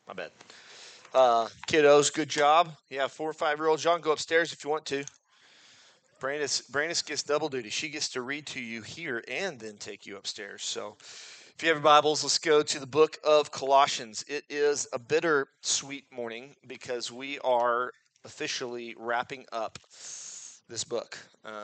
My bad. Kiddos, good job. Yeah, 4 or 5-year-olds, y'all can go upstairs if you want to. Brandis gets double duty. She gets to read to you here and then take you upstairs. So if you have your Bibles, let's go to the book of Colossians. It is a bittersweet morning because we are officially wrapping up this book.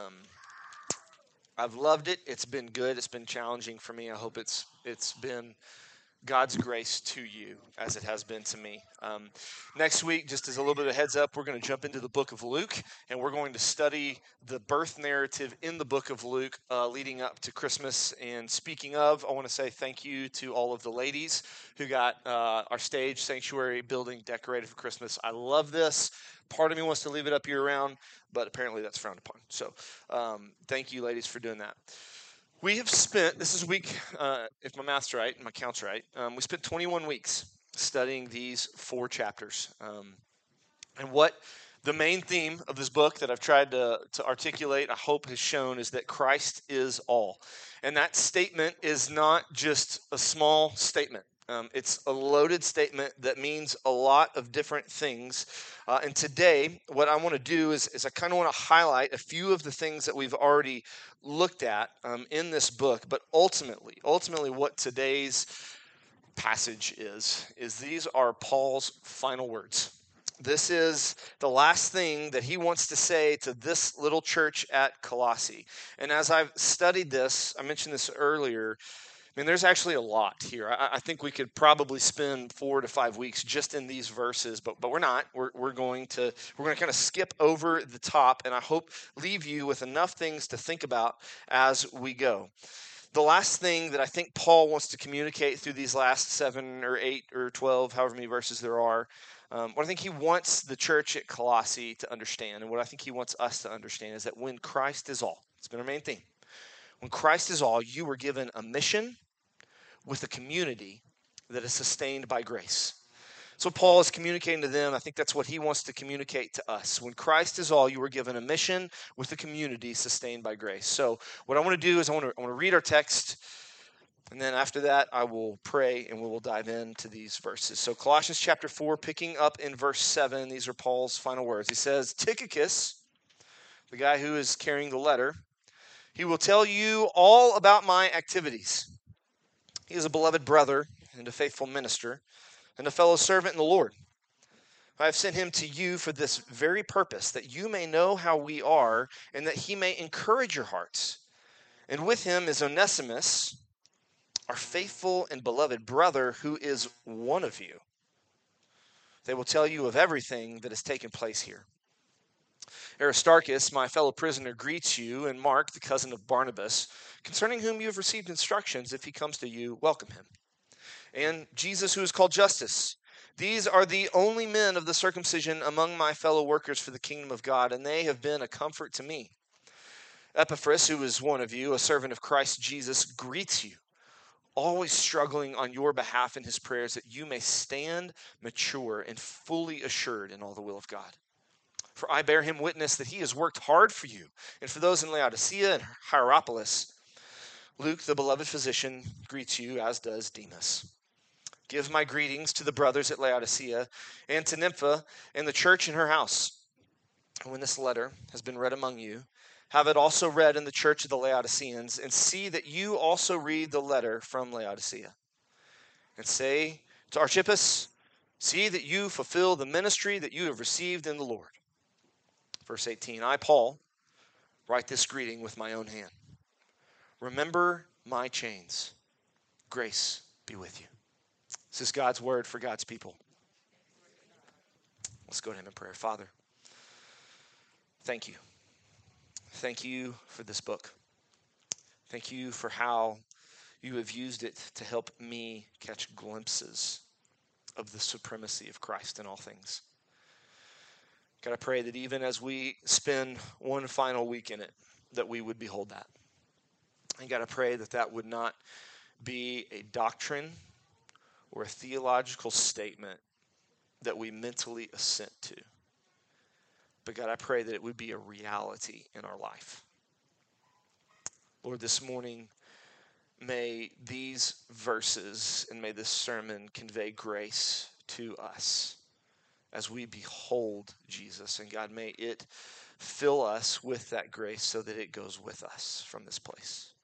I've loved it. It's been good. It's been challenging for me. I hope it's been God's grace to you as it has been to me. Next week, just as a little bit of heads up, we're going to jump into the book of Luke, and we're going to study the birth narrative in the book of Luke leading up to Christmas. And speaking of, I want to say thank you to all of the ladies who got our stage sanctuary building decorated for Christmas. I love this. Part of me wants to leave it up year-round, but apparently that's frowned upon. So thank you, ladies, for doing that. We have spent, this is week, if my math's right and my count's right, we spent 21 weeks studying these 4 chapters. And what the main theme of this book that I've tried to articulate, I hope has shown, is that Christ is all. And that statement is not just a small statement. It's a loaded statement that means a lot of different things. And today, what I want to do is I kind of want to highlight a few of the things that we've already looked at in this book. But ultimately, what today's passage is these are Paul's final words. This is the last thing that he wants to say to this little church at Colossae. And as I've studied this, I mentioned this earlier, I mean, there's actually a lot here. I think we could probably spend 4 to 5 weeks just in these verses, but we're not. We're going to kind of skip over the top, and I hope leave you with enough things to think about as we go. The last thing that I think Paul wants to communicate through these last 7 or 8 or 12, however many verses there are, what I think he wants the church at Colossae to understand, and what I think he wants us to understand, is that when Christ is all, it's been our main theme. When Christ is all, you were given a mission with a community that is sustained by grace. So Paul is communicating to them. I think that's what he wants to communicate to us. When Christ is all, you were given a mission with a community sustained by grace. So what I want to do is I want to read our text, and then after that I will pray and we will dive into these verses. So Colossians chapter 4, picking up in verse 7, these are Paul's final words. He says, Tychicus, the guy who is carrying the letter, he will tell you all about my activities. He is a beloved brother and a faithful minister and a fellow servant in the Lord. I have sent him to you for this very purpose, that you may know how we are and that he may encourage your hearts. And with him is Onesimus, our faithful and beloved brother, who is one of you. They will tell you of everything that has taken place here. Aristarchus, my fellow prisoner, greets you, and Mark, the cousin of Barnabas, concerning whom you have received instructions. If he comes to you, welcome him. And Jesus, who is called Justus. These are the only men of the circumcision among my fellow workers for the kingdom of God, and they have been a comfort to me. Epaphras, who is one of you, a servant of Christ Jesus, greets you, always struggling on your behalf in his prayers, that you may stand mature and fully assured in all the will of God. For I bear him witness that he has worked hard for you, and for those in Laodicea and Hierapolis. Luke, the beloved physician, greets you, as does Demas. Give my greetings to the brothers at Laodicea and to Nympha and the church in her house. And when this letter has been read among you, have it also read in the church of the Laodiceans, and see that you also read the letter from Laodicea. And say to Archippus, see that you fulfill the ministry that you have received in the Lord. Verse 18, I, Paul, write this greeting with my own hand. Remember my chains. Grace be with you. This is God's word for God's people. Let's go to him in prayer. Father, thank you. Thank you for this book. Thank you for how you have used it to help me catch glimpses of the supremacy of Christ in all things. God, I pray that even as we spend one final week in it, that we would behold that. And God, I pray that that would not be a doctrine or a theological statement that we mentally assent to. But God, I pray that it would be a reality in our life. Lord, this morning, may these verses and may this sermon convey grace to us as we behold Jesus. And God, may it fill us with that grace so that it goes with us from this place.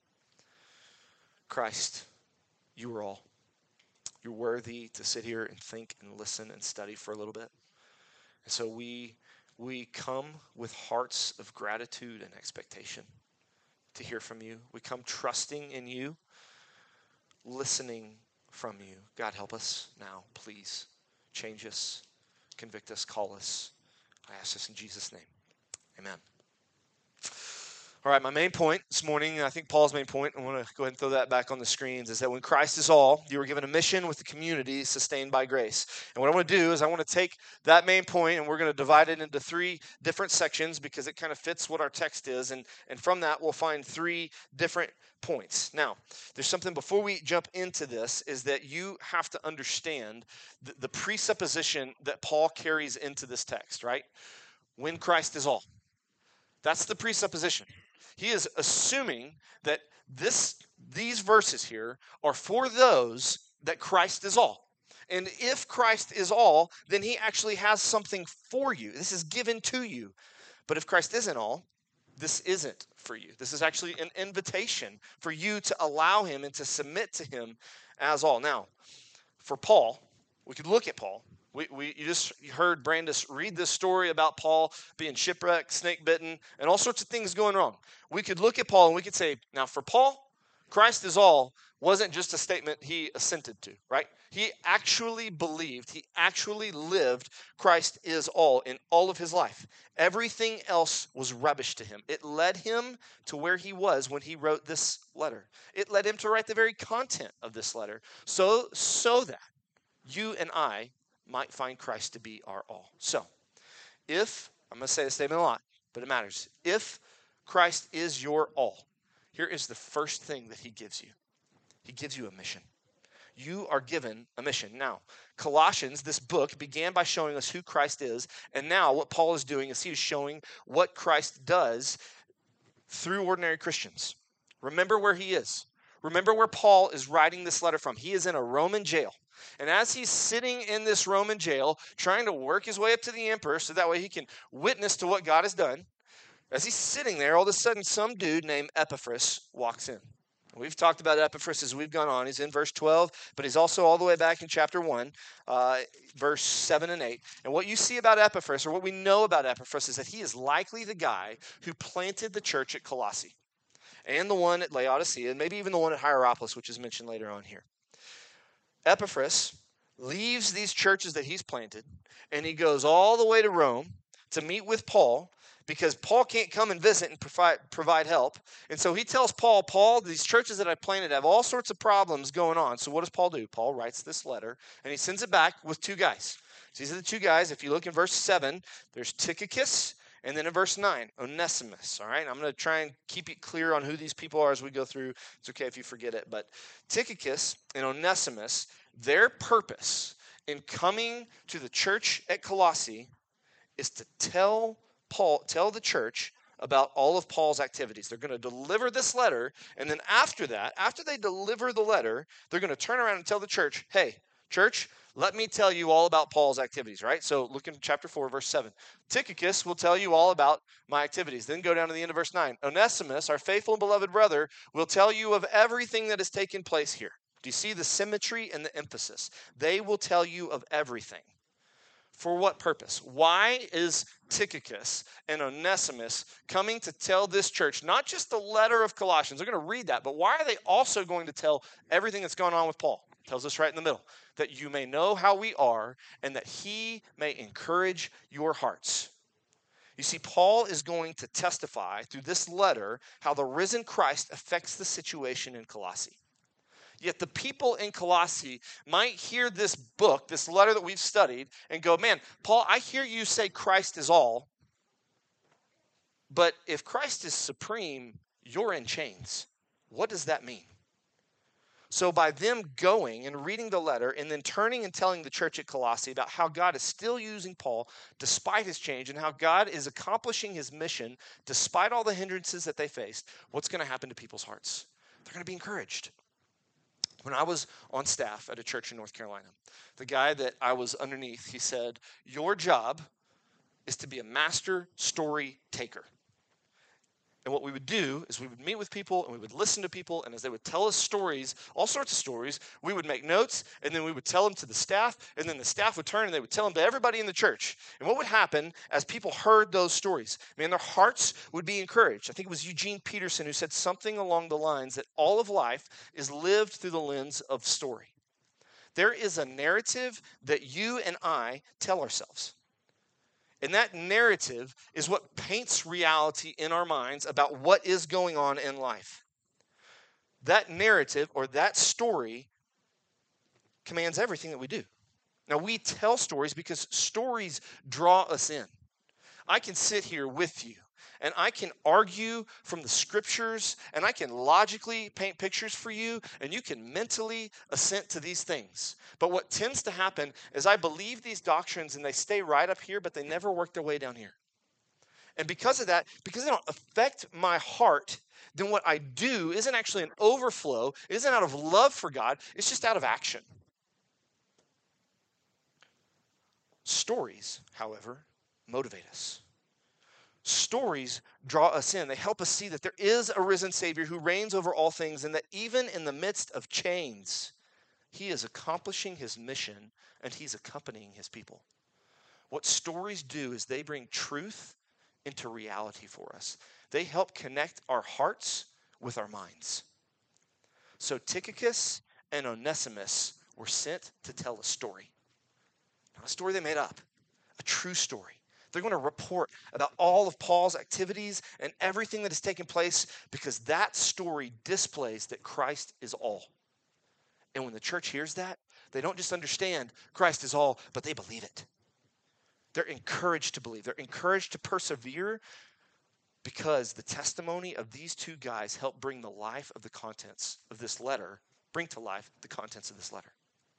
Christ, you are all. You're worthy to sit here and think and listen and study for a little bit. And so we come with hearts of gratitude and expectation to hear from you. We come trusting in you, listening from you. God, help us now, please. Change us, convict us, call us. I ask this in Jesus' name. Amen. All right, my main point this morning, I think Paul's main point, I want to go ahead and throw that back on the screens, is that when Christ is all, you were given a mission with the community sustained by grace. And what I want to do is I want to take that main point and we're going to divide it into 3 different sections because it kind of fits what our text is. And from that, we'll find 3 different points. Now, there's something before we jump into this is that you have to understand the presupposition that Paul carries into this text, right? When Christ is all. That's the presupposition. He is assuming that these verses here are for those that Christ is all. And if Christ is all, then he actually has something for you. This is given to you. But if Christ isn't all, this isn't for you. This is actually an invitation for you to allow him and to submit to him as all. Now, for Paul, we could look at Paul. You just heard Brandis read this story about Paul being shipwrecked, snake bitten, and all sorts of things going wrong. We could look at Paul and we could say, now for Paul, Christ is all wasn't just a statement he assented to, right? He actually believed, he actually lived Christ is all in all of his life. Everything else was rubbish to him. It led him to where he was when he wrote this letter. It led him to write the very content of this letter so that you and I might find Christ to be our all. So, I'm going to say this statement a lot, but it matters. If Christ is your all, here is the first thing that he gives you. He gives you a mission. You are given a mission. Now, Colossians, this book, began by showing us who Christ is, and now what Paul is doing is he is showing what Christ does through ordinary Christians. Remember where he is. Remember where Paul is writing this letter from. He is in a Roman jail. And as he's sitting in this Roman jail, trying to work his way up to the emperor so that way he can witness to what God has done, as he's sitting there, all of a sudden some dude named Epaphras walks in. We've talked about Epaphras as we've gone on. He's in verse 12, but he's also all the way back in chapter 1, verse 7 and 8. And what you see about Epaphras, or what we know about Epaphras, is that he is likely the guy who planted the church at Colossae, and the one at Laodicea, and maybe even the one at Hierapolis, which is mentioned later on here. Epaphras leaves these churches that he's planted, and he goes all the way to Rome to meet with Paul, because Paul can't come and visit and provide help. And so he tells Paul, these churches that I planted have all sorts of problems going on. So what does Paul do? Paul writes this letter, and he sends it back with 2 guys. So these are the 2 guys. If you look in verse 7, there's Tychicus, and then in verse 9, Onesimus. All right, I'm going to try and keep it clear on who these people are as we go through. It's okay if you forget it. But Tychicus and Onesimus, their purpose in coming to the church at Colossae is to tell the church about all of Paul's activities. They're going to deliver this letter, and then after they deliver the letter, they're going to turn around and tell the church, hey, church, let me tell you all about Paul's activities, right? So look in chapter 4, verse 7. Tychicus will tell you all about my activities. Then go down to the end of verse 9. Onesimus, our faithful and beloved brother, will tell you of everything that has taken place here. Do you see the symmetry and the emphasis? They will tell you of everything. For what purpose? Why is Tychicus and Onesimus coming to tell this church, not just the letter of Colossians, they're going to read that, but why are they also going to tell everything that's going on with Paul? It tells us right in the middle, that you may know how we are and that he may encourage your hearts. You see, Paul is going to testify through this letter how the risen Christ affects the situation in Colossae. Yet the people in Colossae might hear this book, this letter that we've studied, and go, man, Paul, I hear you say Christ is all, but if Christ is supreme, you're in chains. What does that mean? So by them going and reading the letter and then turning and telling the church at Colossae about how God is still using Paul despite his change and how God is accomplishing his mission despite all the hindrances that they faced, what's going to happen to people's hearts? They're going to be encouraged. When I was on staff at a church in North Carolina, the guy that I was underneath, he said, your job is to be a master story taker. And what we would do is we would meet with people and we would listen to people, and as they would tell us stories, all sorts of stories, we would make notes, and then we would tell them to the staff, and then the staff would turn and they would tell them to everybody in the church. And what would happen as people heard those stories? Man, their hearts would be encouraged. I think it was Eugene Peterson who said something along the lines that all of life is lived through the lens of story. There is a narrative that you and I tell ourselves. And that narrative is what paints reality in our minds about what is going on in life. That narrative or that story commands everything that we do. Now, we tell stories because stories draw us in. I can sit here with you and I can argue from the scriptures and I can logically paint pictures for you and you can mentally assent to these things. But what tends to happen is I believe these doctrines and they stay right up here, but they never work their way down here. And because of that, because they don't affect my heart, then what I do isn't actually an overflow, it isn't out of love for God, it's just out of action. Stories, however, motivate us. Stories draw us in. They help us see that there is a risen Savior who reigns over all things and that even in the midst of chains, he is accomplishing his mission and he's accompanying his people. What stories do is they bring truth into reality for us. They help connect our hearts with our minds. So Tychicus and Onesimus were sent to tell a story. Not a story they made up, a true story. They're going to report about all of Paul's activities and everything that has taken place because that story displays that Christ is all. And when the church hears that, they don't just understand Christ is all, but they believe it. They're encouraged to believe. They're encouraged to persevere because the testimony of these two guys helped bring the life of the contents of this letter, bring to life the contents of this letter.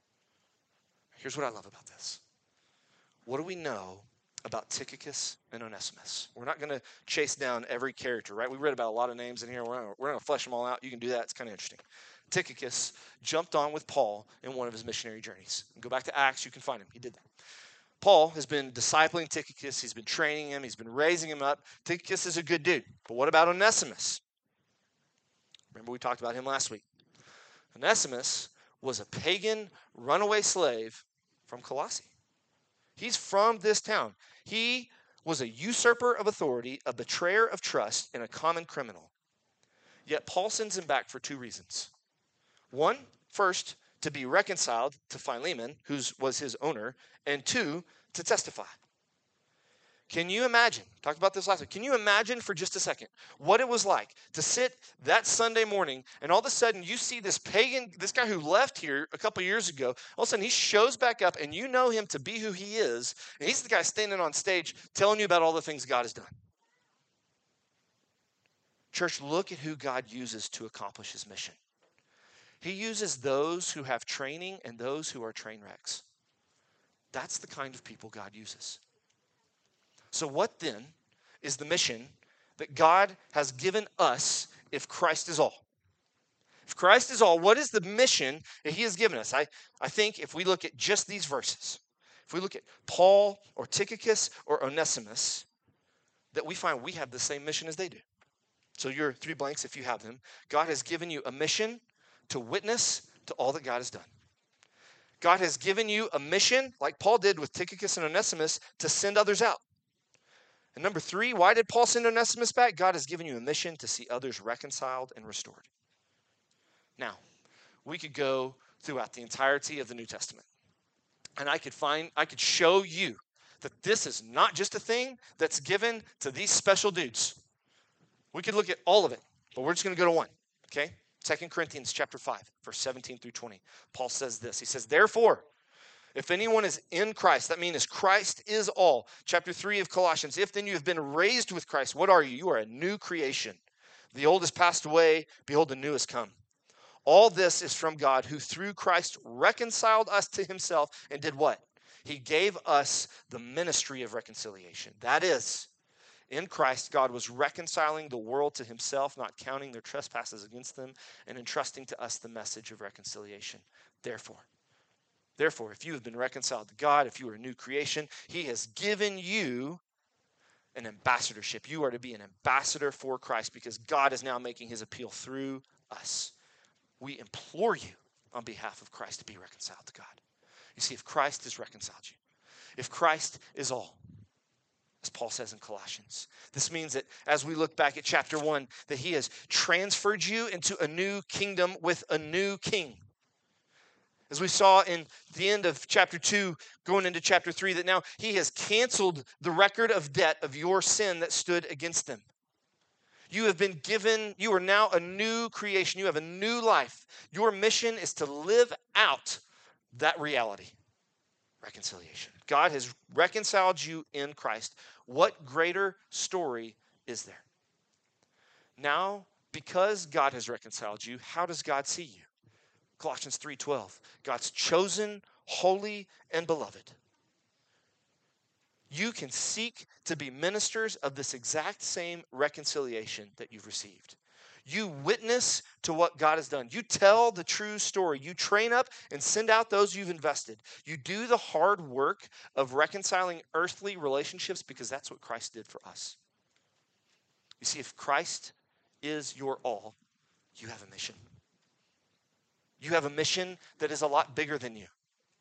Here's what I love about this. What do we know about Tychicus and Onesimus? We're not going to chase down every character, right? We read about a lot of names in here. We're going to flesh them all out. You can do that. It's kind of interesting. Tychicus jumped on with Paul in one of his missionary journeys. Go back to Acts. You can find him. He did that. Paul has been discipling Tychicus. He's been training him. He's been raising him up. Tychicus is a good dude. But what about Onesimus? Remember we talked about him last week. Onesimus was a pagan runaway slave from Colossae. He's from this town. He was a usurper of authority, a betrayer of trust, and a common criminal. Yet Paul sends him back for two reasons. One, first, to be reconciled to Philemon, who was his owner, and two, to testify. Can you imagine, talked about this last week, can you imagine for just a second what it was like to sit that Sunday morning and all of a sudden you see this pagan, this guy who left here a couple years ago, all of a sudden he shows back up and you know him to be who he is, and he's the guy standing on stage telling you about all the things God has done. Church, look at who God uses to accomplish his mission. He uses those who have training and those who are train wrecks. That's the kind of people God uses. So what then is the mission that God has given us if Christ is all? If Christ is all, what is the mission that he has given us? I think if we look at just these verses, if we look at Paul or Tychicus or Onesimus, that we find we have the same mission as they do. So your three blanks, if you have them, God has given you a mission to witness to all that God has done. God has given you a mission, like Paul did with Tychicus and Onesimus, to send others out. And number three, why did Paul send Onesimus back? God has given you a mission to see others reconciled and restored. Now, we could go throughout the entirety of the New Testament, and I could show you that this is not just a thing that's given to these special dudes. We could look at all of it, but we're just going to go to one, okay? 2 Corinthians chapter 5, verse 17 through 20. Paul says this. He says, therefore, if anyone is in Christ, that means Christ is all. Chapter 3 of Colossians, if then you have been raised with Christ, what are you? You are a new creation. The old has passed away, behold, the new has come. All this is from God, who through Christ reconciled us to himself and did what? He gave us the ministry of reconciliation. That is, In Christ, God was reconciling the world to himself, not counting their trespasses against them, and entrusting to us the message of reconciliation. Therefore, if you have been reconciled to God, if you are a new creation, he has given you an ambassadorship. You are to be an ambassador for Christ because God is now making his appeal through us. We implore you on behalf of Christ to be reconciled to God. You see, if Christ has reconciled you, if Christ is all, as Paul says in Colossians, this means that as we look back at chapter 1, that he has transferred you into a new kingdom with a new king. As we saw in the end of chapter 2, going into chapter 3, that now he has canceled the record of debt of your sin that stood against them. You have been given, you are now a new creation. You have a new life. Your mission is to live out that reality, reconciliation. God has reconciled you in Christ. What greater story is there? Now, because God has reconciled you, how does God see you? Colossians 3:12, God's chosen, holy, and beloved. You can seek to be ministers of this exact same reconciliation that you've received. You witness to what God has done. You tell the true story. You train up and send out those you've invested. You do the hard work of reconciling earthly relationships because that's what Christ did for us. You see, if Christ is your all, you have a mission. You have a mission that is a lot bigger than you.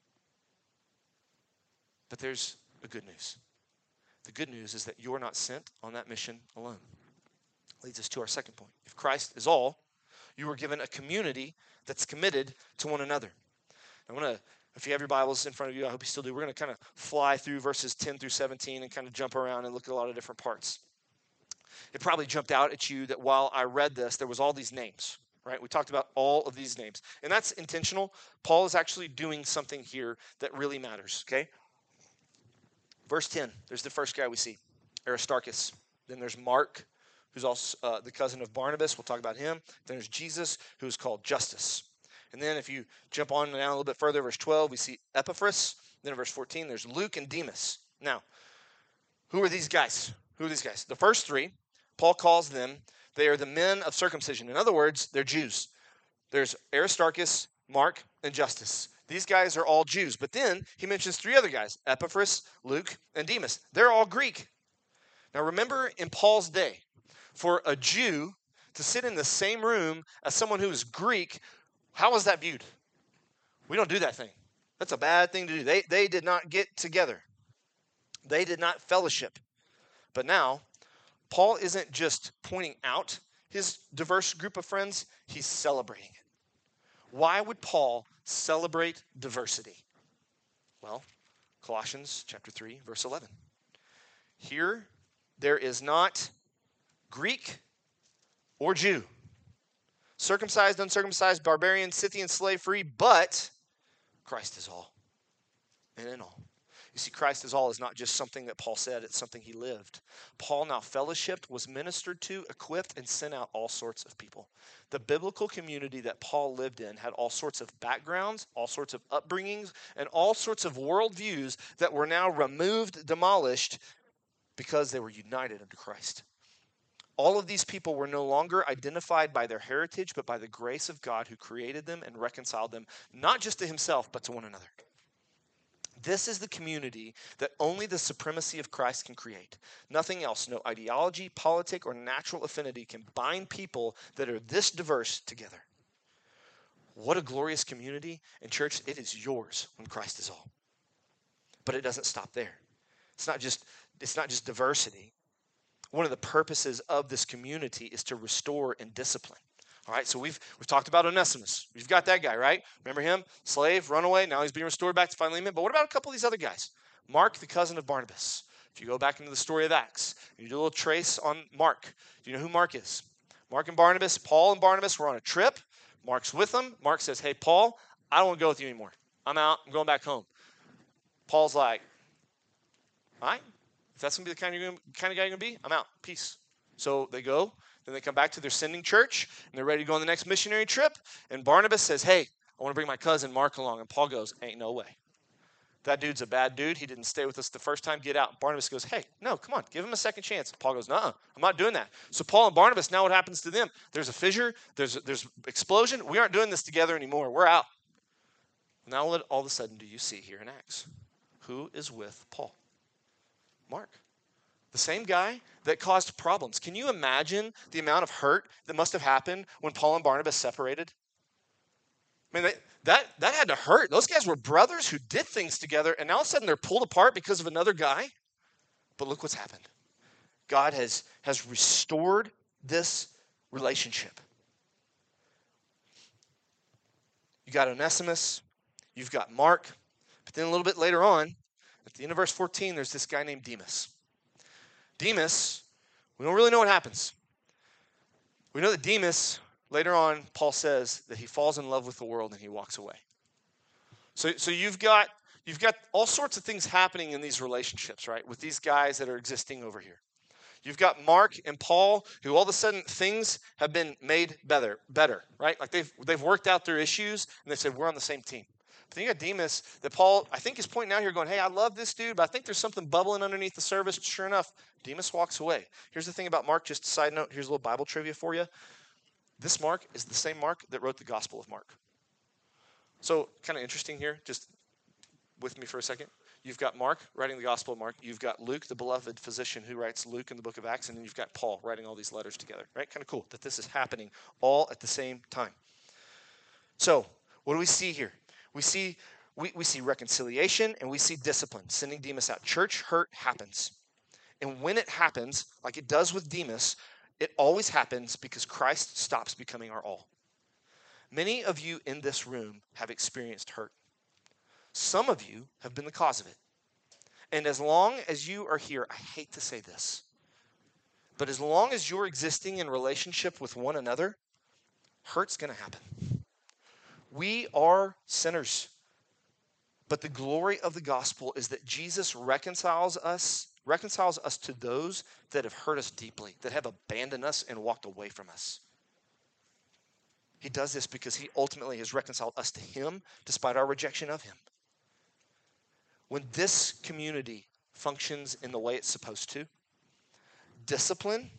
But there's the good news. The good news is that you're not sent on that mission alone. Leads us to our second point. If Christ is all, you are given a community that's committed to one another. I want to, if you have your Bibles in front of you, I hope you still do, we're going to kind of fly through verses 10 through 17 and kind of jump around and look at a lot of different parts. It probably jumped out at you that while I read this, there was all these names, right? We talked about all of these names. And that's intentional. Paul is actually doing something here that really matters, okay? Verse 10, there's the first guy we see, Aristarchus. Then there's Mark, who's also the cousin of Barnabas. We'll talk about him. Then there's Jesus, who's called Justus. And then if you jump on down a little bit further, verse 12, we see Epaphras. Then in verse 14, there's Luke and Demas. Now, who are these guys? Who are these guys? The first three, Paul calls them, they are the men of circumcision. In other words, they're Jews. There's Aristarchus, Mark, and Justus. These guys are all Jews. But then he mentions three other guys, Epaphras, Luke, and Demas. They're all Greek. Now remember, in Paul's day, for a Jew to sit in the same room as someone who is Greek, how was that viewed? We don't do that thing. That's a bad thing to do. They did not get together. They did not fellowship. But now, Paul isn't just pointing out his diverse group of friends, he's celebrating it. Why would Paul celebrate diversity? Well, Colossians chapter 3, verse 11. Here, there is not Greek or Jew, circumcised, uncircumcised, barbarian, Scythian, slave free, but Christ is all and in all. You see, Christ is all is not just something that Paul said, it's something he lived. Paul now fellowshipped, was ministered to, equipped, and sent out all sorts of people. The biblical community that Paul lived in had all sorts of backgrounds, all sorts of upbringings, and all sorts of worldviews that were now removed, demolished, because they were united under Christ. All of these people were no longer identified by their heritage, but by the grace of God who created them and reconciled them, not just to himself, but to one another. This is the community that only the supremacy of Christ can create. Nothing else, no ideology, politic, or natural affinity can bind people that are this diverse together. What a glorious community. And church, it is yours when Christ is all. But it doesn't stop there. It's not just diversity. One of the purposes of this community is to restore and discipline. All right, so we've talked about Onesimus. We've got that guy, right? Remember him? Slave, runaway. Now he's being restored back to Philemon. But what about a couple of these other guys? Mark, the cousin of Barnabas. If you go back into the story of Acts, you do a little trace on Mark. Do you know who Mark is? Mark and Barnabas, Paul and Barnabas were on a trip. Mark's with them. Mark says, hey, Paul, I don't want to go with you anymore. I'm out. I'm going back home. Paul's like, all right, if that's going to be the kind of guy you're going to be, I'm out. Peace. So they go. Then they come back to their sending church, and they're ready to go on the next missionary trip. And Barnabas says, hey, I want to bring my cousin Mark along. And Paul goes, ain't no way. That dude's a bad dude. He didn't stay with us the first time. Get out. Barnabas goes, hey, no, come on. Give him a second chance. Paul goes, no, I'm not doing that. So Paul and Barnabas, now what happens to them? There's a fissure. There's explosion. We aren't doing this together anymore. We're out. Now what all of a sudden do you see here in Acts? Who is with Paul? Mark. The same guy that caused problems. Can you imagine the amount of hurt that must have happened when Paul and Barnabas separated? I mean, that had to hurt. Those guys were brothers who did things together, and now all of a sudden they're pulled apart because of another guy. But look what's happened. God has restored this relationship. You got Onesimus, you've got Mark, but then a little bit later on, at the end of verse 14, there's this guy named Demas. Demas, we don't really know what happens. We know that Demas, later on, Paul says that he falls in love with the world and he walks away. So you've got all sorts of things happening in these relationships, right, with these guys that are existing over here. You've got Mark and Paul, who all of a sudden things have been made better, right? Like they've worked out their issues, and they said, we're on the same team. But then you got Demas that Paul, I think, is pointing out here going, hey, I love this dude, but I think there's something bubbling underneath the surface. Sure enough, Demas walks away. Here's the thing about Mark, just a side note. Here's a little Bible trivia for you. This Mark is the same Mark that wrote the Gospel of Mark. So kind of interesting here, just with me for a second. You've got Mark writing the Gospel of Mark. You've got Luke, the beloved physician, who writes Luke in the book of Acts. And then you've got Paul writing all these letters together, right? Kind of cool that this is happening all at the same time. So what do we see here? We see reconciliation and we see discipline, sending Demas out. Church hurt happens. And when it happens, like it does with Demas, it always happens because Christ stops becoming our all. Many of you in this room have experienced hurt. Some of you have been the cause of it. And as long as you are here, I hate to say this, but as long as you're existing in relationship with one another, hurt's going to happen. We are sinners. But the glory of the gospel is that Jesus reconciles us to those that have hurt us deeply, that have abandoned us and walked away from us. He does this because he ultimately has reconciled us to him despite our rejection of him. When this community functions in the way it's supposed to, discipline,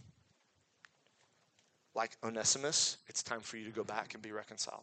like Onesimus, it's time for you to go back and be reconciled.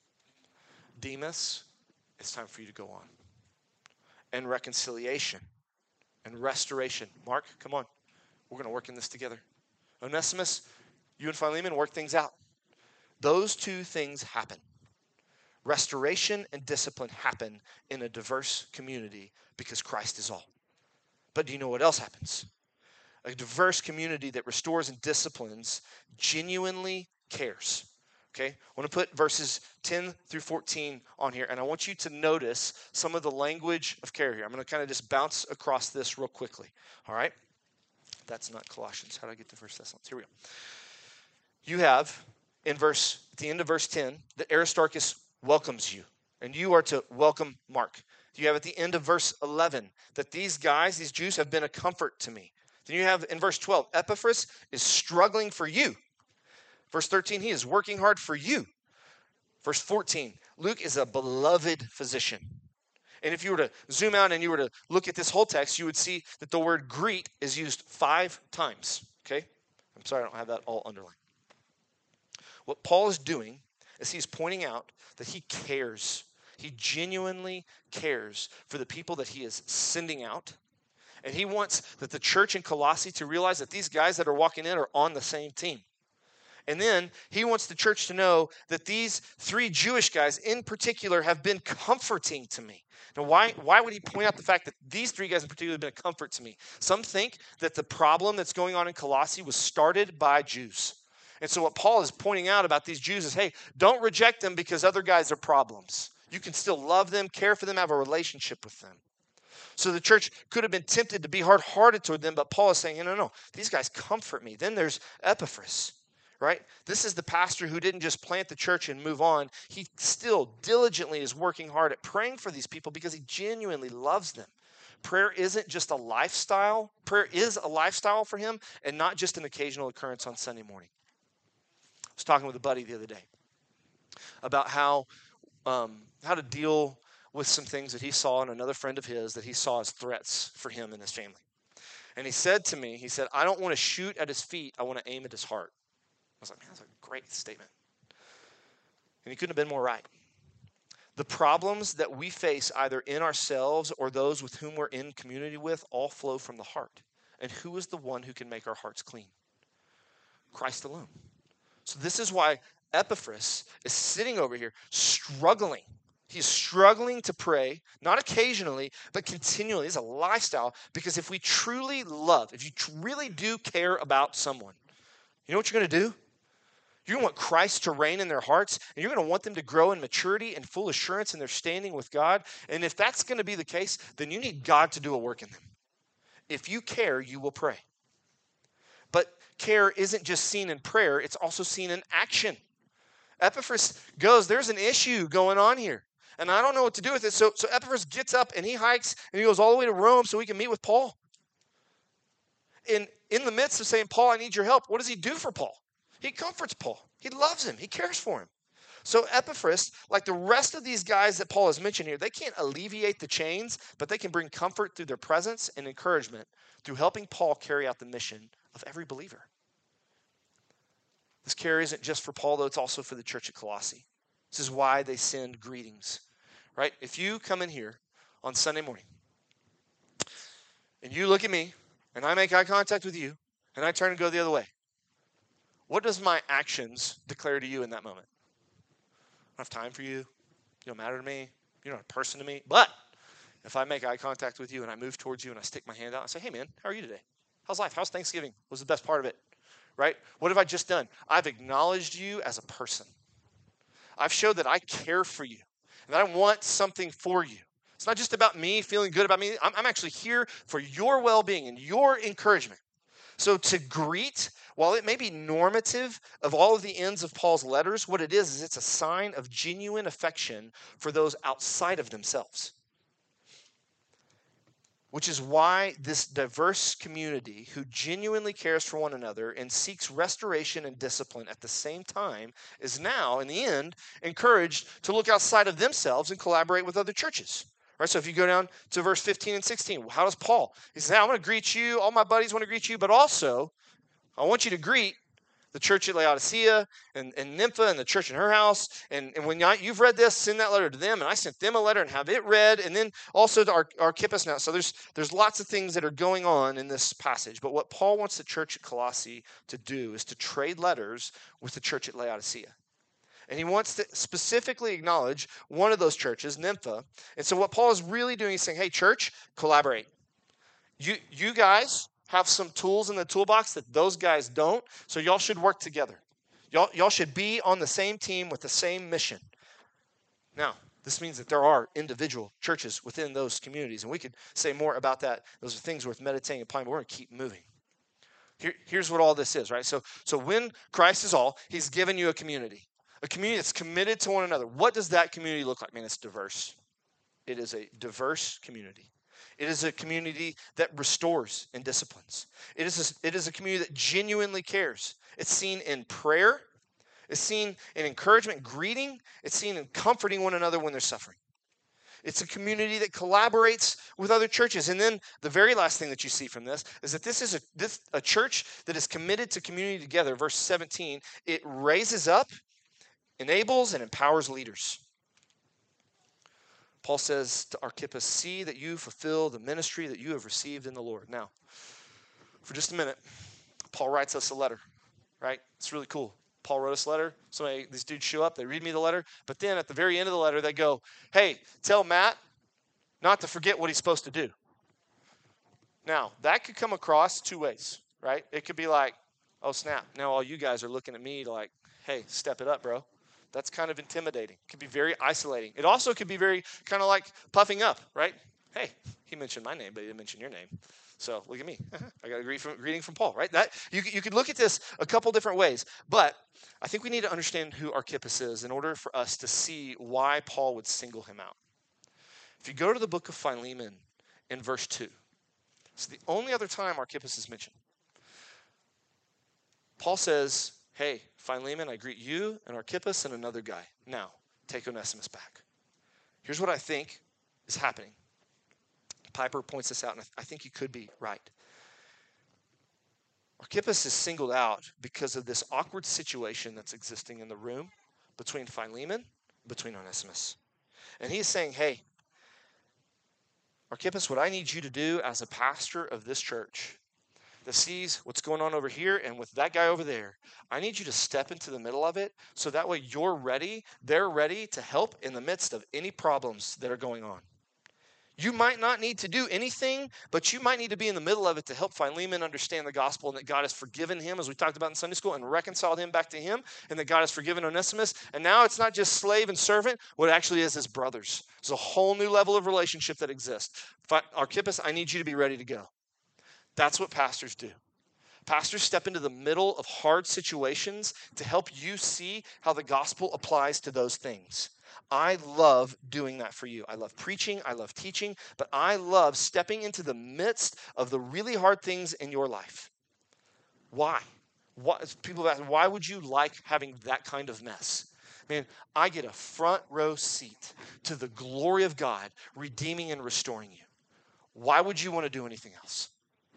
Demas, it's time for you to go on. And reconciliation and restoration. Mark, come on. We're going to work in this together. Onesimus, you and Philemon work things out. Those two things happen. Restoration and discipline happen in a diverse community because Christ is all. But do you know what else happens? A diverse community that restores and disciplines genuinely cares. Okay, I want to put verses 10 through 14 on here, and I want you to notice some of the language of care here. I'm going to kind of just bounce across this real quickly. All right? That's not Colossians. How do I get to 1 Thessalonians? Here we go. You have, at the end of verse 10, that Aristarchus welcomes you, and you are to welcome Mark. You have at the end of verse 11 that these Jews, have been a comfort to me. Then you have in verse 12, Epaphras is struggling for you. Verse 13, he is working hard for you. Verse 14, Luke is a beloved physician. And if you were to zoom out and you were to look at this whole text, you would see that the word greet is used 5 times. Okay? I'm sorry I don't have that all underlined. What Paul is doing is he's pointing out that he cares. He genuinely cares for the people that he is sending out. And he wants that the church in Colossae to realize that these guys that are walking in are on the same team. And then he wants the church to know that these 3 Jewish guys in particular have been comforting to me. Now, why would he point out the fact that these 3 guys in particular have been a comfort to me? Some think that the problem that's going on in Colossae was started by Jews. And so what Paul is pointing out about these Jews is, hey, don't reject them because other guys are problems. You can still love them, care for them, have a relationship with them. So the church could have been tempted to be hard-hearted toward them, but Paul is saying, no, these guys comfort me. Then there's Epaphras. Right? This is the pastor who didn't just plant the church and move on. He still diligently is working hard at praying for these people because he genuinely loves them. Prayer isn't just a lifestyle. Prayer is a lifestyle for him and not just an occasional occurrence on Sunday morning. I was talking with a buddy the other day about how to deal with some things that he saw in another friend of his that he saw as threats for him and his family. And he said to me, I don't want to shoot at his feet. I want to aim at his heart. I was like, man, that's a great statement. And he couldn't have been more right. The problems that we face either in ourselves or those with whom we're in community with all flow from the heart. And who is the one who can make our hearts clean? Christ alone. So this is why Epaphras is sitting over here struggling. He's struggling to pray, not occasionally, but continually. It's a lifestyle, because if we truly love, if you really do care about someone, you know what you're going to do? You're going to want Christ to reign in their hearts, and you're going to want them to grow in maturity and full assurance in their standing with God. And if that's going to be the case, then you need God to do a work in them. If you care, you will pray. But care isn't just seen in prayer, it's also seen in action. Epaphras goes, there's an issue going on here, and I don't know what to do with it. So Epaphras gets up and he hikes and he goes all the way to Rome so he can meet with Paul. And in the midst of saying, Paul, I need your help, what does he do for Paul? He comforts Paul. He loves him. He cares for him. So Epaphras, like the rest of these guys that Paul has mentioned here, they can't alleviate the chains, but they can bring comfort through their presence and encouragement through helping Paul carry out the mission of every believer. This care isn't just for Paul, though. It's also for the church at Colossae. This is why they send greetings, right? If you come in here on Sunday morning and you look at me and I make eye contact with you and I turn and go the other way, what does my actions declare to you in that moment? I don't have time for you. You don't matter to me. You're not a person to me. But if I make eye contact with you and I move towards you and I stick my hand out and say, hey, man, how are you today? How's life? How's Thanksgiving? What was the best part of it? Right? What have I just done? I've acknowledged you as a person. I've showed that I care for you and that I want something for you. It's not just about me feeling good about me. I'm actually here for your well-being and your encouragement. So to greet, while it may be normative of all of the ends of Paul's letters, what it is it's a sign of genuine affection for those outside of themselves. Which is why this diverse community who genuinely cares for one another and seeks restoration and discipline at the same time is now, in the end, encouraged to look outside of themselves and collaborate with other churches. Right? So if you go down to verse 15 and 16, how does Paul? He says, hey, I want to greet you. All my buddies want to greet you, but also I want you to greet the church at Laodicea and Nympha and the church in her house. And when you've read this, send that letter to them. And I sent them a letter and have it read. And then also to Archippus now. So there's lots of things that are going on in this passage. But what Paul wants the church at Colossae to do is to trade letters with the church at Laodicea. And he wants to specifically acknowledge one of those churches, Nympha. And so what Paul is really doing is saying, hey, church, collaborate. You guys have some tools in the toolbox that those guys don't, so y'all should work together. Y'all should be on the same team with the same mission. Now, this means that there are individual churches within those communities, and we could say more about that. Those are things worth meditating upon, but we're going to keep moving. Here's what all this is, right? So when Christ is all, he's given you a community that's committed to one another. What does that community look like? Man, it's diverse. It is a diverse community. It is a community that restores and disciplines. It is a community that genuinely cares. It's seen in prayer. It's seen in encouragement, greeting. It's seen in comforting one another when they're suffering. It's a community that collaborates with other churches. And then the very last thing that you see from this is that this is a church that is committed to community together. Verse 17, it raises up, enables, and empowers leaders. Paul says to Archippus, see that you fulfill the ministry that you have received in the Lord. Now, for just a minute, Paul writes us a letter, right? It's really cool. Paul wrote us a letter. These dudes show up, they read me the letter, but then at the very end of the letter, they go, hey, tell Matt not to forget what he's supposed to do. Now, that could come across two ways, right? It could be like, oh, snap. Now all you guys are looking at me like, hey, step it up, bro. That's kind of intimidating. It could be very isolating. It also could be very kind of like puffing up, right? Hey, he mentioned my name, but he didn't mention your name. So look at me. I got a greeting from Paul, right? That you could look at this a couple different ways, but I think we need to understand who Archippus is in order for us to see why Paul would single him out. If you go to the book of Philemon in verse 2, it's the only other time Archippus is mentioned. Paul says, hey, Philemon, I greet you and Archippus and another guy. Now, take Onesimus back. Here's what I think is happening. Piper points this out, and I think he could be right. Archippus is singled out because of this awkward situation that's existing in the room between Philemon, between Onesimus. And he's saying, hey, Archippus, what I need you to do as a pastor of this church that sees what's going on over here and with that guy over there, I need you to step into the middle of it so that way you're ready, they're ready to help in the midst of any problems that are going on. You might not need to do anything, but you might need to be in the middle of it to help Philemon understand the gospel and that God has forgiven him, as we talked about in Sunday school, and reconciled him back to him, and that God has forgiven Onesimus. And now it's not just slave and servant. What it actually is brothers. It's a whole new level of relationship that exists. Archippus, I need you to be ready to go. That's what pastors do. Pastors step into the middle of hard situations to help you see how the gospel applies to those things. I love doing that for you. I love preaching. I love teaching. But I love stepping into the midst of the really hard things in your life. Why? People ask, why would you like having that kind of mess? Man, I get a front row seat to the glory of God redeeming and restoring you. Why would you want to do anything else?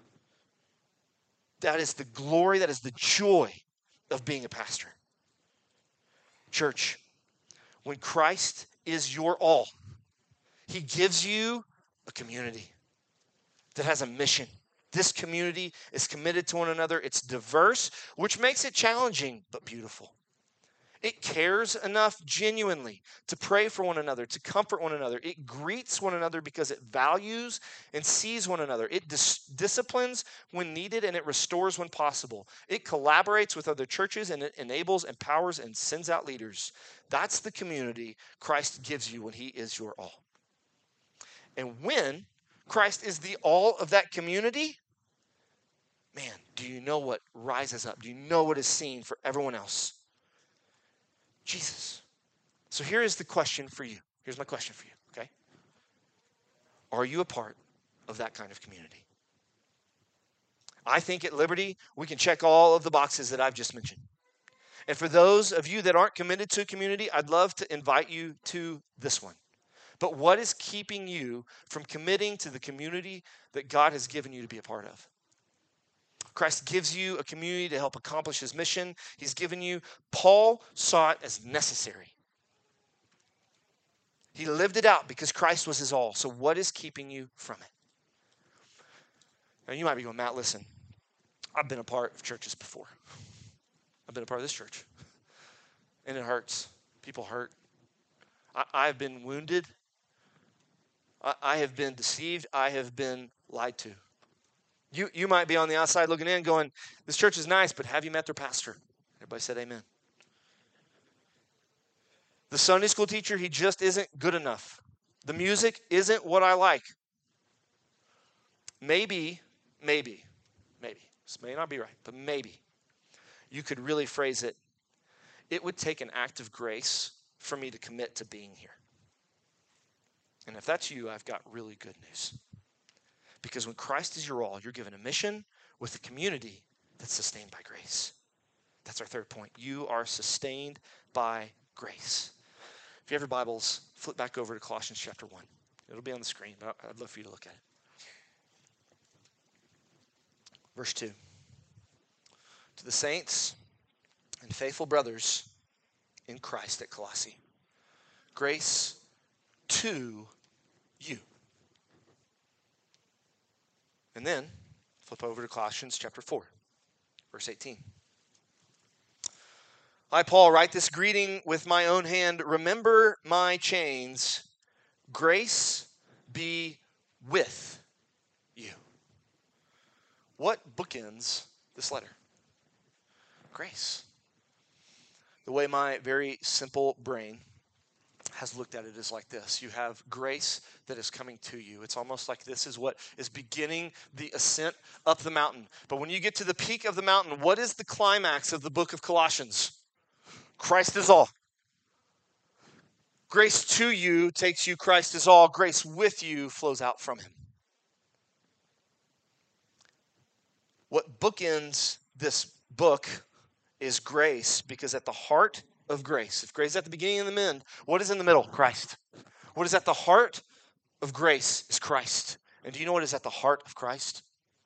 That is the glory, that is the joy of being a pastor. Church, when Christ is your all, he gives you a community that has a mission. This community is committed to one another. It's diverse, which makes it challenging but beautiful. It cares enough genuinely to pray for one another, to comfort one another. It greets one another because it values and sees one another. It disciplines when needed and it restores when possible. It collaborates with other churches and it enables, empowers, and sends out leaders. That's the community Christ gives you when he is your all. And when Christ is the all of that community, man, do you know what rises up? Do you know what is seen for everyone else? Jesus. So here is the question for you. Here's my question for you, okay? Are you a part of that kind of community? I think at Liberty, we can check all of the boxes that I've just mentioned. And for those of you that aren't committed to a community, I'd love to invite you to this one. But what is keeping you from committing to the community that God has given you to be a part of? Christ gives you a community to help accomplish his mission. He's given you. Paul saw it as necessary. He lived it out because Christ was his all. So what is keeping you from it? Now you might be going, Matt, listen, I've been a part of churches before. I've been a part of this church. And it hurts. People hurt. I've been wounded. I have been deceived. I have been lied to. You might be on the outside looking in going, this church is nice, but have you met their pastor? Everybody said amen. The Sunday school teacher, he just isn't good enough. The music isn't what I like. Maybe, this may not be right, but maybe you could really phrase it, it would take an act of grace for me to commit to being here. And if that's you, I've got really good news. Because when Christ is your all, you're given a mission with a community that's sustained by grace. That's our third point. You are sustained by grace. If you have your Bibles, flip back over to Colossians chapter 1. It'll be on the screen, but I'd love for you to look at it. Verse 2. To the saints and faithful brothers in Christ at Colossae, grace to you. And then, flip over to Colossians chapter 4, verse 18. I, Paul, write this greeting with my own hand. Remember my chains. Grace be with you. What bookends this letter? Grace. The way my very simple brain has looked at it is like this. You have grace that is coming to you. It's almost like this is what is beginning the ascent up the mountain. But when you get to the peak of the mountain, what is the climax of the book of Colossians? Christ is all. Grace to you takes you, Christ is all. Grace with you flows out from him. What bookends this book is grace, because at the heart of grace, if grace is at the beginning and the end, what is in the middle? Christ. What is at the heart of grace is Christ. And do you know what is at the heart of Christ?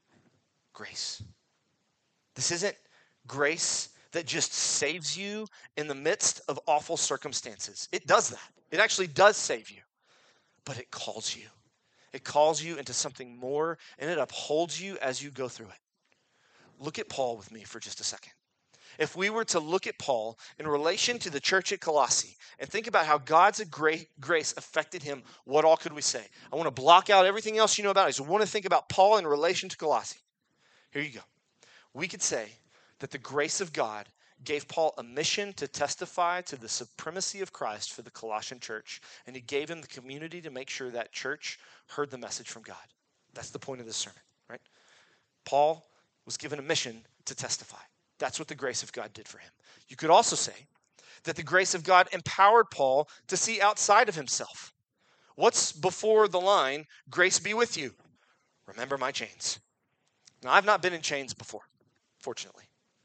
Grace. This isn't grace that just saves you in the midst of awful circumstances. It does that. It actually does save you. But it calls you. It calls you into something more, and it upholds you as you go through it. Look at Paul with me for just a second. If we were to look at Paul in relation to the church at Colossae and think about how God's grace affected him, what all could we say? I want to block out everything else you know about it. So I want to think about Paul in relation to Colossae. Here you go. We could say that the grace of God gave Paul a mission to testify to the supremacy of Christ for the Colossian church, and he gave him the community to make sure that church heard the message from God. That's the point of this sermon, right? Paul was given a mission to testify. That's what the grace of God did for him. You could also say that the grace of God empowered Paul to see outside of himself. What's before the line, grace be with you? Remember my chains. Now, I've not been in chains before, fortunately.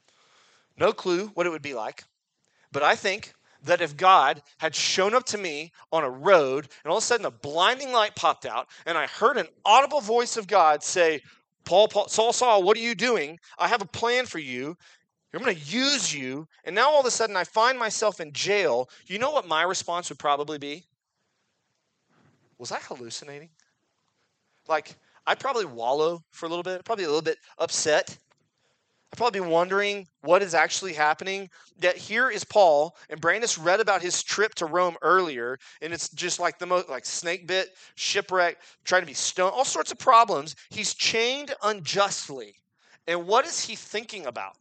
No clue what it would be like, but I think that if God had shown up to me on a road and all of a sudden a blinding light popped out and I heard an audible voice of God say, Saul, what are you doing? I have a plan for you. I'm going to use you. And now all of a sudden I find myself in jail. You know what my response would probably be? Was I hallucinating? Like, I'd probably wallow for a little bit, probably a little bit upset. I'd probably be wondering what is actually happening. That here is Paul, and Brandis read about his trip to Rome earlier, and it's just like the most, like snake bit, shipwreck, trying to be stoned, all sorts of problems. He's chained unjustly. And what is he thinking about?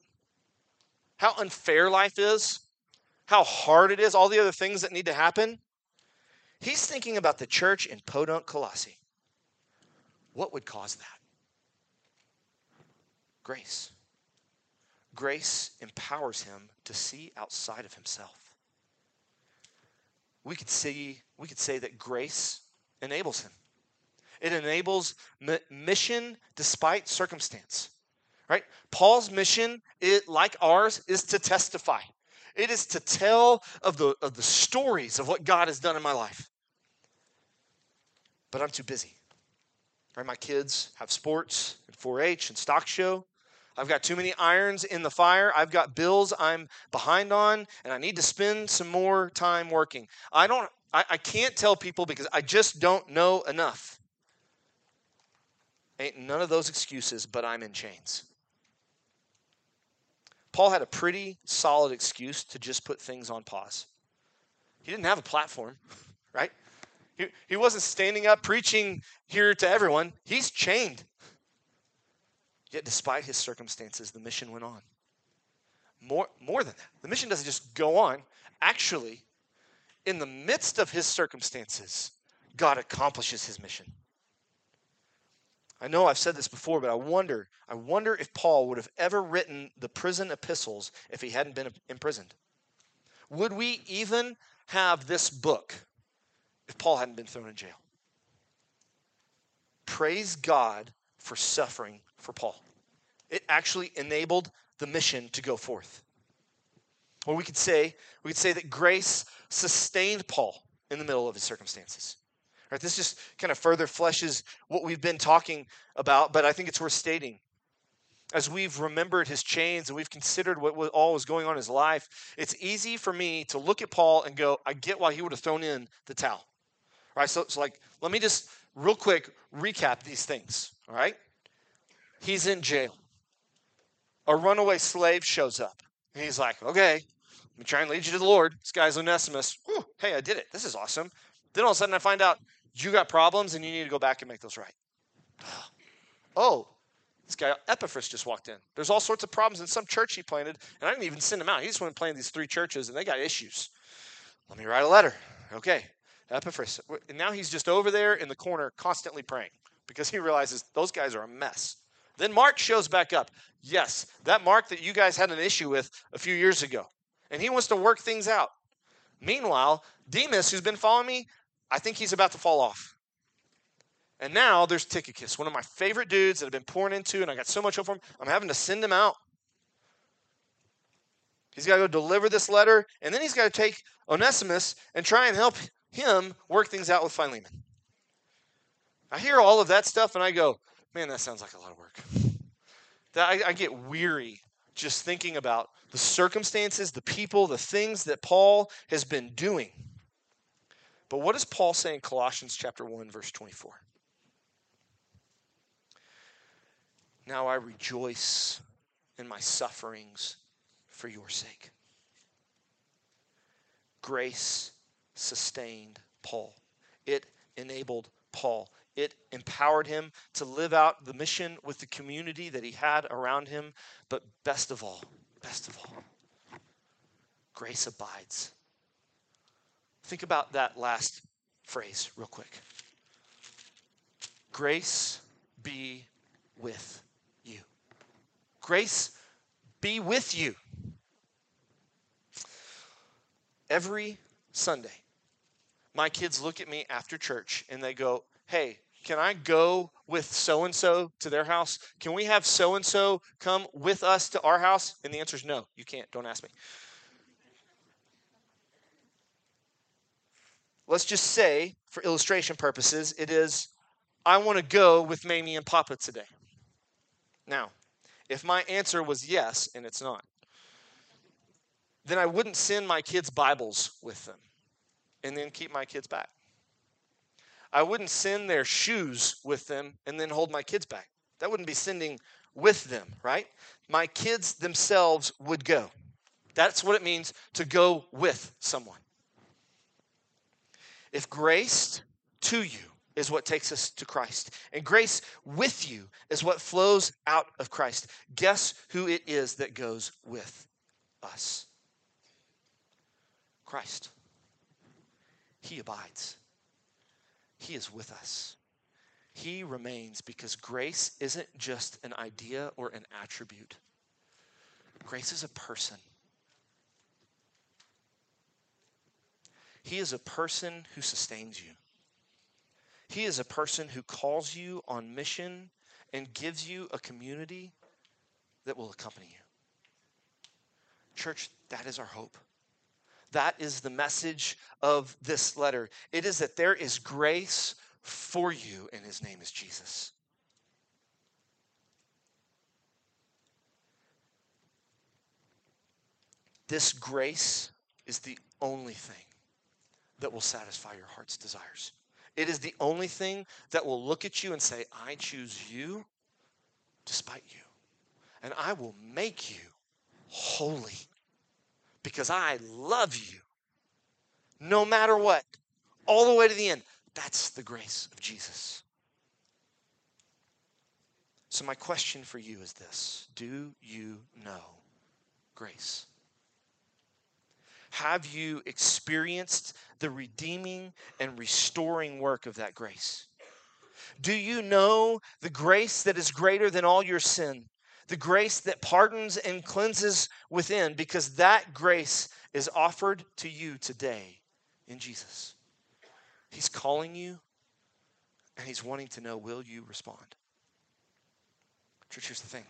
How unfair life is, how hard it is, all the other things that need to happen. He's thinking about the church in Podunk, Colossae. What would cause that? Grace. Grace empowers him to see outside of himself. We could say that grace enables him. It enables mission despite circumstance. Right? Paul's mission, like ours, is to testify. It is to tell of the stories of what God has done in my life. But I'm too busy. Right? My kids have sports and 4-H and stock show. I've got too many irons in the fire. I've got bills I'm behind on, and I need to spend some more time working. I can't tell people because I just don't know enough. Ain't none of those excuses, but I'm in chains. Paul had a pretty solid excuse to just put things on pause. He didn't have a platform, right? He wasn't standing up preaching here to everyone. He's chained. Yet despite his circumstances, the mission went on. More than that. The mission doesn't just go on. Actually, in the midst of his circumstances, God accomplishes his mission. I know I've said this before, but I wonder if Paul would have ever written the prison epistles if he hadn't been imprisoned. Would we even have this book if Paul hadn't been thrown in jail? Praise God for suffering for Paul. It actually enabled the mission to go forth. Or we could say that grace sustained Paul in the middle of his circumstances. Right, this just kind of further fleshes what we've been talking about, but I think it's worth stating. As we've remembered his chains and we've considered what all was going on in his life, it's easy for me to look at Paul and go, I get why he would have thrown in the towel. All right, so like, let me just real quick recap these things, all right? He's in jail. A runaway slave shows up, and he's like, okay, let me try and lead you to the Lord. This guy's Onesimus. Whew, hey, I did it. This is awesome. Then all of a sudden I find out you got problems and you need to go back and make those right. Oh, this guy Epaphras just walked in. There's all sorts of problems in some church he planted, and I didn't even send him out. He just went and planted these 3 churches, and they got issues. Let me write a letter. Okay, Epaphras. And now he's just over there in the corner constantly praying because he realizes those guys are a mess. Then Mark shows back up. Yes, that Mark that you guys had an issue with a few years ago, and he wants to work things out. Meanwhile, Demas, who's been following me, I think he's about to fall off. And now there's Tychicus, one of my favorite dudes that I've been pouring into, and I got so much hope for him. I'm having to send him out. He's got to go deliver this letter, and then he's got to take Onesimus and try and help him work things out with Philemon. I hear all of that stuff and I go, man, that sounds like a lot of work. I get weary just thinking about the circumstances, the people, the things that Paul has been doing. But what does Paul say in Colossians chapter 1, verse 24? Now I rejoice in my sufferings for your sake. Grace sustained Paul. It enabled Paul. It empowered him to live out the mission with the community that he had around him. But best of all, grace abides. Think about that last phrase real quick. Grace be with you. Grace be with you. Every Sunday, my kids look at me after church and they go, hey, can I go with so-and-so to their house? Can we have so-and-so come with us to our house? And the answer is no, you can't. Don't ask me. Let's just say, for illustration purposes, it is, I want to go with Mamie and Papa today. Now, if my answer was yes, and it's not, then I wouldn't send my kids' Bibles with them and then keep my kids back. I wouldn't send their shoes with them and then hold my kids back. That wouldn't be sending with them, right? My kids themselves would go. That's what it means to go with someone. If grace to you is what takes us to Christ, and grace with you is what flows out of Christ, guess who it is that goes with us? Christ. He abides. He is with us. He remains because grace isn't just an idea or an attribute. Grace is a person. He is a person who sustains you. He is a person who calls you on mission and gives you a community that will accompany you. Church, that is our hope. That is the message of this letter. It is that there is grace for you, and his name is Jesus. This grace is the only thing that will satisfy your heart's desires. It is the only thing that will look at you and say, I choose you despite you. And I will make you holy because I love you no matter what, all the way to the end. That's the grace of Jesus. So my question for you is this. Do you know grace? Have you experienced the redeeming and restoring work of that grace? Do you know the grace that is greater than all your sin? The grace that pardons and cleanses within, because that grace is offered to you today in Jesus. He's calling you, and he's wanting to know, will you respond? Church, here's the thing.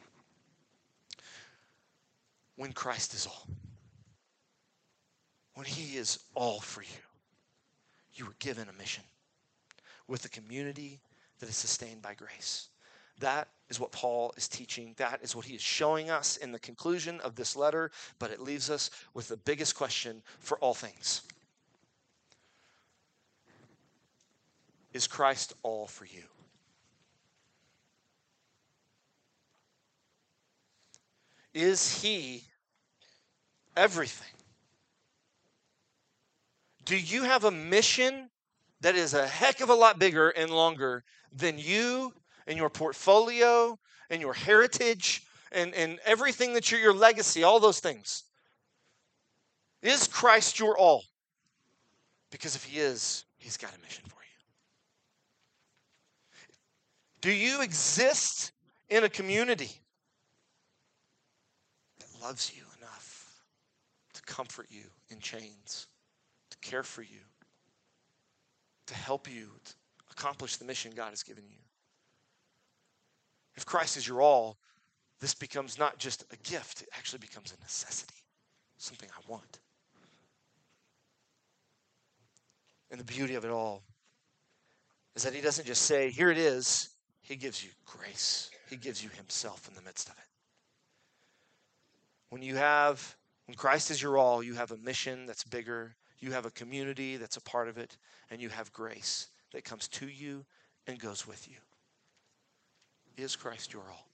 When Christ is all, when he is all for you, you were given a mission with a community that is sustained by grace. That is what Paul is teaching. That is what he is showing us in the conclusion of this letter, but it leaves us with the biggest question for all things. Is Christ all for you? Is he everything? Do you have a mission that is a heck of a lot bigger and longer than you and your portfolio and your heritage and everything that your legacy, all those things? Is Christ your all? Because if he is, he's got a mission for you. Do you exist in a community that loves you enough to comfort you in chains, to care for you, to help you to accomplish the mission God has given you? If Christ is your all, this becomes not just a gift, it actually becomes a necessity, something I want. And the beauty of it all is that he doesn't just say, here it is. He gives you grace. He gives you himself in the midst of it. When Christ is your all, you have a mission that's bigger. You have a community that's a part of it. And you have grace that comes to you and goes with you. Is Christ your all?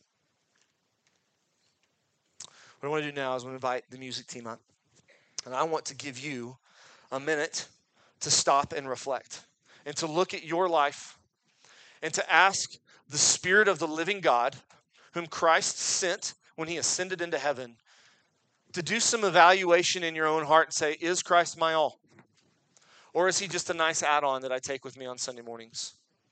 What I want to do now is I'm going to invite the music team up. And I want to give you a minute to stop and reflect and to look at your life and to ask the Spirit of the living God, whom Christ sent when he ascended into heaven, to do some evaluation in your own heart and say, is Christ my all? Or is he just a nice add-on that I take with me on Sunday mornings?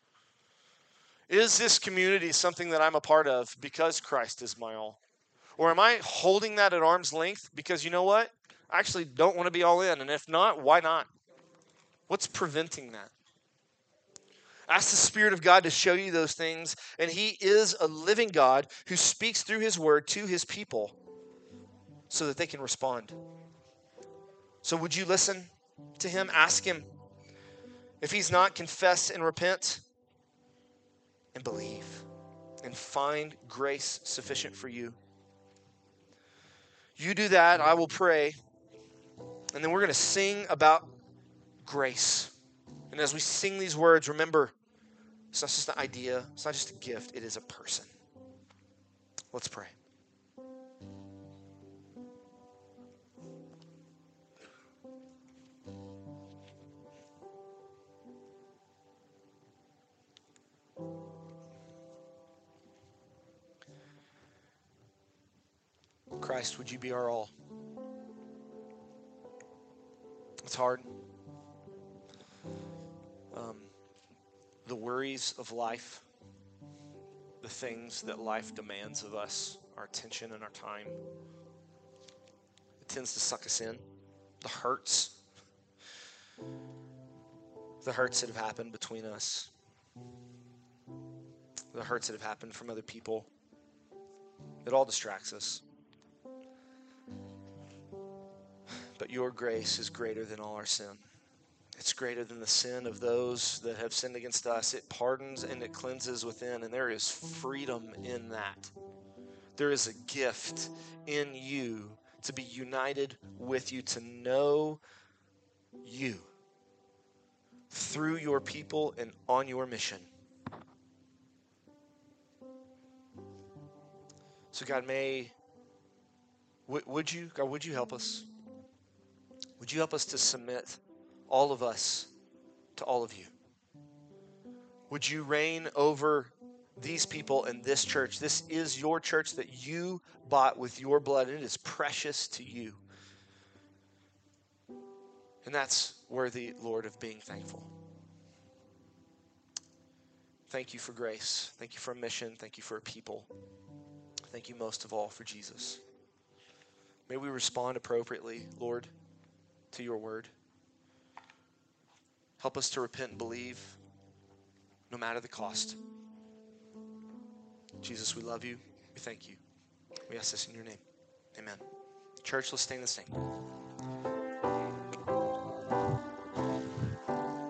Is this community something that I'm a part of because Christ is my all? Or am I holding that at arm's length because you know what? I actually don't want to be all in. And if not, why not? What's preventing that? Ask the Spirit of God to show you those things. And he is a living God who speaks through his word to his people so that they can respond. So would you listen to him? Ask him. If he's not, confess and repent and believe and find grace sufficient for you. You do that, I will pray, and then we're going to sing about grace. And as we sing these words, remember, it's not just an idea, it's not just a gift, it is a person. Let's pray. Christ, would you be our all? It's hard. The worries of life, the things that life demands of us, our attention and our time, it tends to suck us in. The hurts that have happened between us, the hurts that have happened from other people, it all distracts us. But your grace is greater than all our sin. It's greater than the sin of those that have sinned against us. It pardons and it cleanses within, and there is freedom in that. There is a gift in you to be united with you, to know you through your people and on your mission. So God, would you help us? Would you help us to submit all of us to all of you? Would you reign over these people and this church? This is your church that you bought with your blood, and it is precious to you. And that's worthy, Lord, of being thankful. Thank you for grace. Thank you for a mission. Thank you for a people. Thank you most of all for Jesus. May we respond appropriately, Lord, to your word. Help us to repent and believe, no matter the cost. Jesus, we love you. We thank you. We ask this in your name. Amen. Church, let's stand and sing.